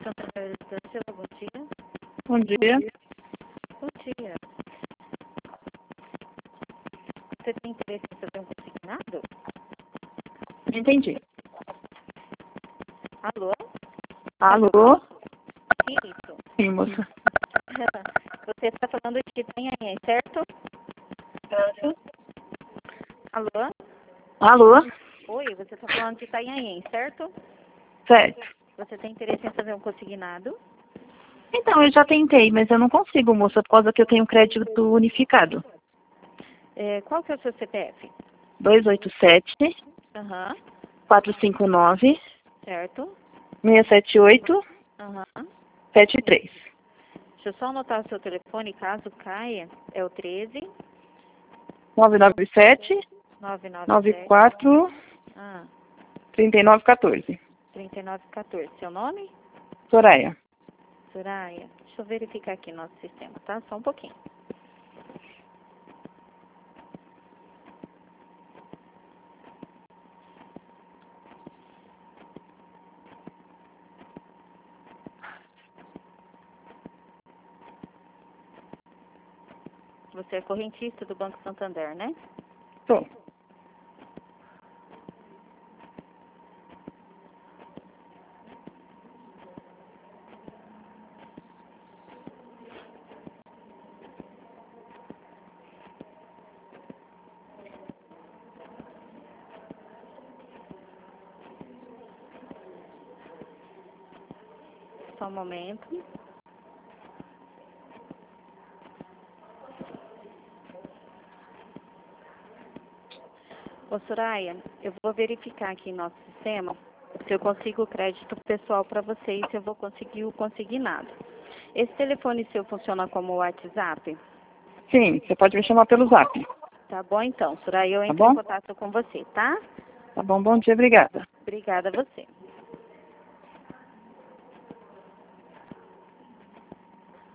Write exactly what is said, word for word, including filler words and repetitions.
Santander da Silva, bom dia. Bom dia. Bom dia. Você tem interesse em fazer um consignado? Entendi. Alô? Alô? Isso. Sim, moça. Você está falando de Itanhaém, certo? Alô? Alô? Oi, você está falando de Itanhaém, certo? Certo. Você tem interesse em fazer um consignado? Então, eu já tentei, mas eu não consigo, moça, por causa que eu tenho crédito unificado. É, qual que é o seu C P F? dois oito sete, Aham, quatro cinco nove, certo. seis sete oito, Aham. sete três. Deixa eu só anotar o seu telefone, caso caia. É o treze, nove nove sete, nove nove nove sete, quatro, ah, três nove um quatro. trinta e nove quatorze. Seu nome? Soraya. Soraya. Deixa eu verificar aqui nosso sistema, tá? Só um pouquinho. Você é correntista do Banco Santander, né? Tô. Só um momento. Ô, Soraya, eu vou verificar aqui em nosso sistema se eu consigo crédito pessoal para você e se eu vou conseguir o consignado. Esse telefone seu funciona como WhatsApp? Sim, você pode me chamar pelo zap. Tá bom, então, Soraya, eu Tá entro em bom? contato com você, tá? Tá bom, bom dia, obrigada. Obrigada a você.